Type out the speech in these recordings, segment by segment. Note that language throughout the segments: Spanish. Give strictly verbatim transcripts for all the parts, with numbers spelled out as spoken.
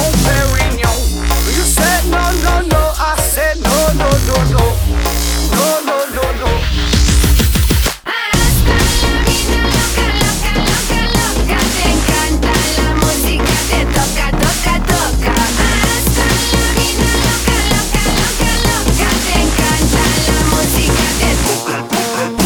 Dom Perignon. You said no, no, no, I said no, no, no, no, no, no, no, no. Hasta la vida loca, loca, loca, loca. Te encanta la música, te toca, toca, toca. Hasta la vida loca, loca, loca, loca. Te encanta la música, te toca, toca, toca.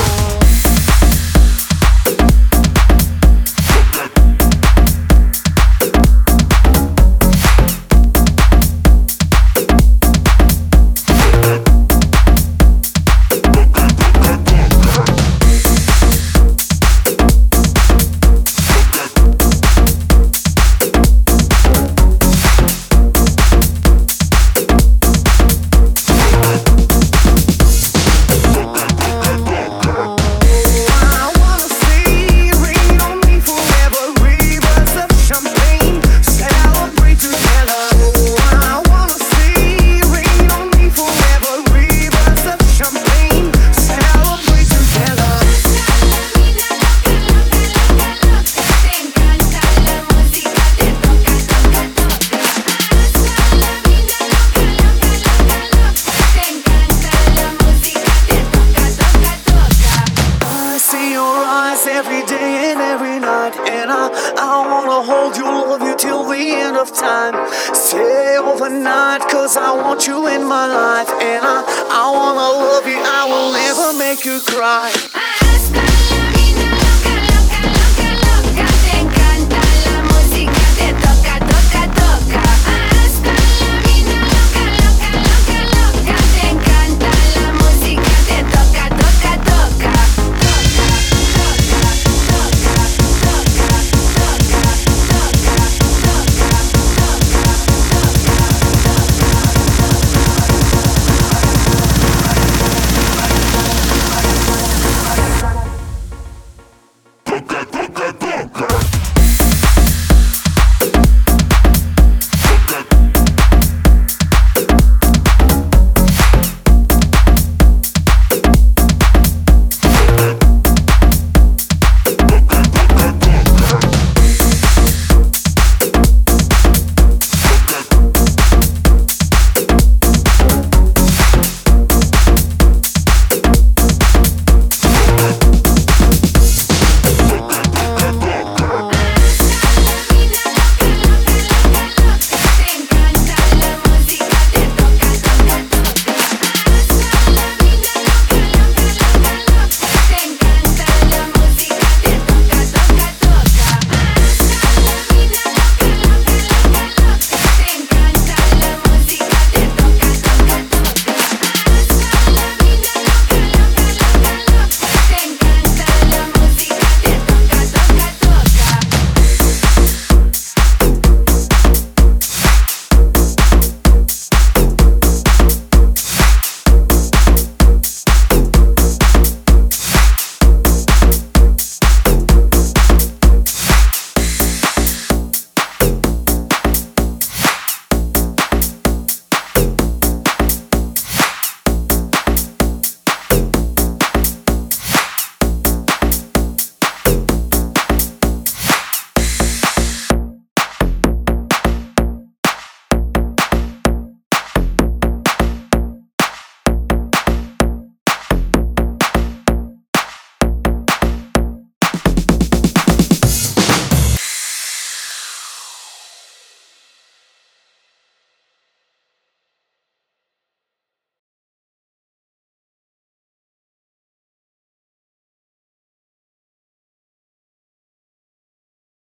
Every day and every night, and I, I wanna hold you, love you till the end of time. Stay overnight, cause I want you in my life, and I, I wanna love you, I will never make you cry.